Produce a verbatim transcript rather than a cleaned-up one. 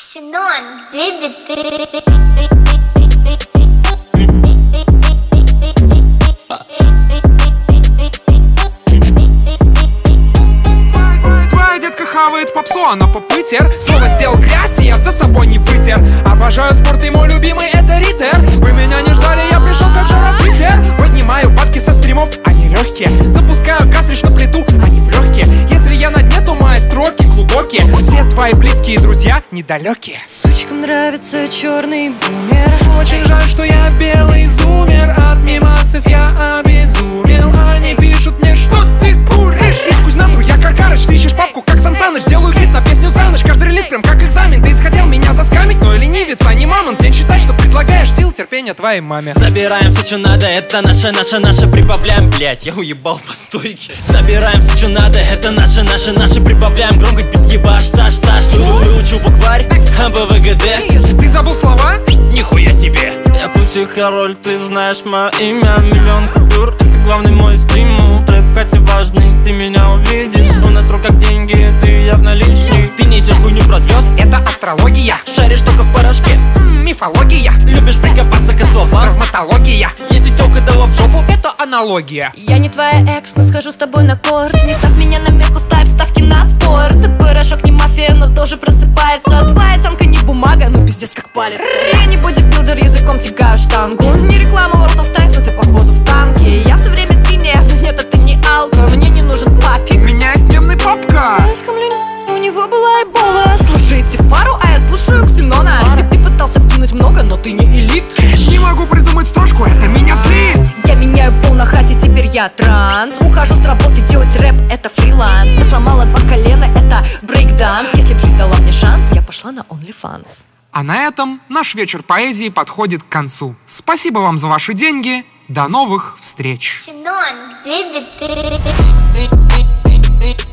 Синон, где биты? Твоя детка хавает попсу, она попытер. Снова сделал грязь, и я за собой не вытер. Обожаю спорт, и мой любимый это Риттер. Вы меня не ждали, я пришел как жара-Питер. Поднимаю бабки со стримов, они легкие. Запускаю газ лишь на плиту, а не в легкие. Если я на дне, то мои строки глубокие. Все твои близкие друзья недалекие. Сучкам нравится черный бумер. Очень жаль, что я белый зумер. От мимасов я обезумел. Они пишут мне, что ты куришь. Ишкусь на тру, я каркарыч. Ты ищешь папку, как Сан Саныч. Делаю хит на песню за ночь. Каждый релиз прям как экзамен. Ты хотел меня заскамить, но ленивец, а не мамонт. Лень считать, что предлагаешь сил терпения твоей маме. Собираем все, что надо, это наше, наше, наше. Прибавляем, блять, я уебал по стойке. Собираем все, что надо, это наше, наше, наше. Прибавляем громкость, бит ебаш, стаж, стаж. Выучу букварь, АБВГД. Ты забыл слова? Нихуя себе. Я пусть король, ты знаешь мое имя. Миллион купюр, это главный мой стимул. Трэп хотя важный, ты меня увидишь. У нас в руках деньги, ты явно лишний. Ты несешь хуйню про звезд, Это астрология, шаришь только в порошке. м, мифология, Любишь прикопаться к словам. травматология. Если тёлка дала в жопу, Это аналогия. Я не твоя экс, но схожу с тобой на корт. Не ставь меня на место, ставь ставки на спорт. Ты порошок не мафия, но тоже просыпается. Твоя оценка не бумага, но пиздец как палец. Я не бодибилдер, языком тягаю штангу. Не реклама World of Tanks, но ты походу в танке. Я все время синяя, но нет, это не алко. Мне не нужен У папик. меня есть мемный папка. Я скомлю, у него была эбола. Слушайте Фару, а я слушаю Ксенона. Ты, ты пытался вкинуть много, но ты не элит. Не могу придумать строчку, это меня злит. Я меняю пол на хате, теперь я транс. Ухожу с работы, делать рэп, это фриланс. Я сломала два колена, это брейкданс. Если б жизнь дала мне шанс, я пошла на OnlyFans. А на этом наш вечер поэзии подходит к концу. Спасибо вам за ваши деньги. До новых встреч. Синон, где биты?